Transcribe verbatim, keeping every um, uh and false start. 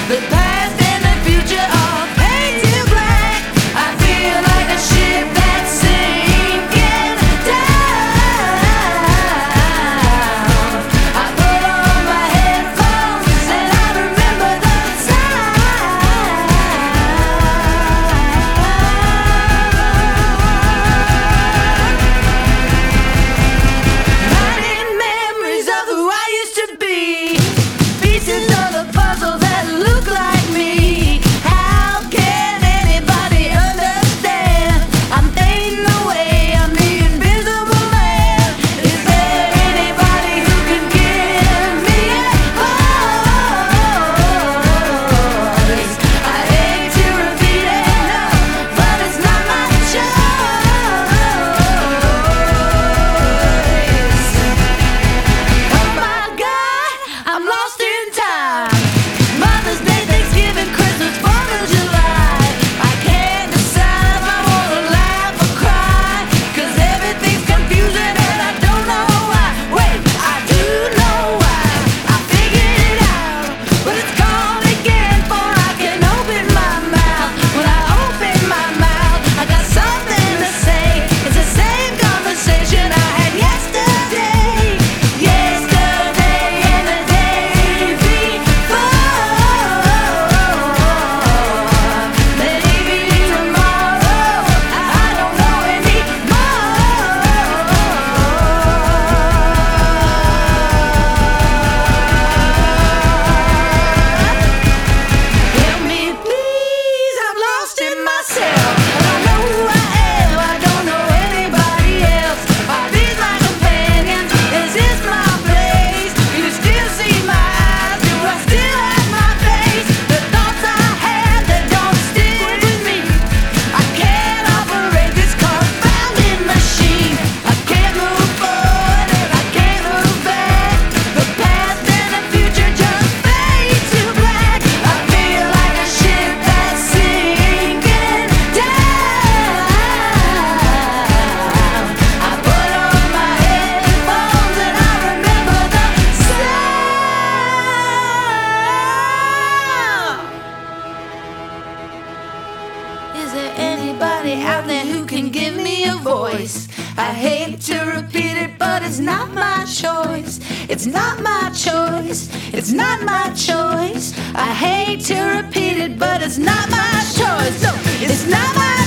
The past and the future are painted black. I feel like a ship that's sinking down. I put on my headphones and I remember the time. Writing memories of who I used to be. Pieces of the puzzle that look like me. How can anybody understand? I'm fading away, I'm the invisible man. Is there anybody who can give me a voice? I hate to repeat it, no, but it's not my choice. Oh my God, I'm lost in time. Mother's Day, Thanksgiving, Christmas, Fourth of July. I can't decide if I wanna laugh or cry, 'cause everything's confusing and I don't know why. Wait, I do know why. I figured it out, but it's gone again before I can open my mouth. When I open my mouth, I got something to say. It's the same conversation I had yesterday, yesterday and the day before. Maybe tomorrow, I don't know anymore. Help me, please, I'm lost in myself. I don't know who I am, I don't know anybody else. Are these my companions? Is this my place? Do you still see my eyes? Do I still have my face? The thoughts I have that don't stick with me. I can't operate this confounded machine. I can't move forward, I can't move back. The past and the future just fade to black. I feel like a ship that's sinking down. I put on my headphones and I remember the sound. Is there anybody out there who can give me a voice? I hate to repeat it, but it's not my choice. It's not my choice. It's not my choice. I hate to repeat it, but it's not my choice. No, it's not my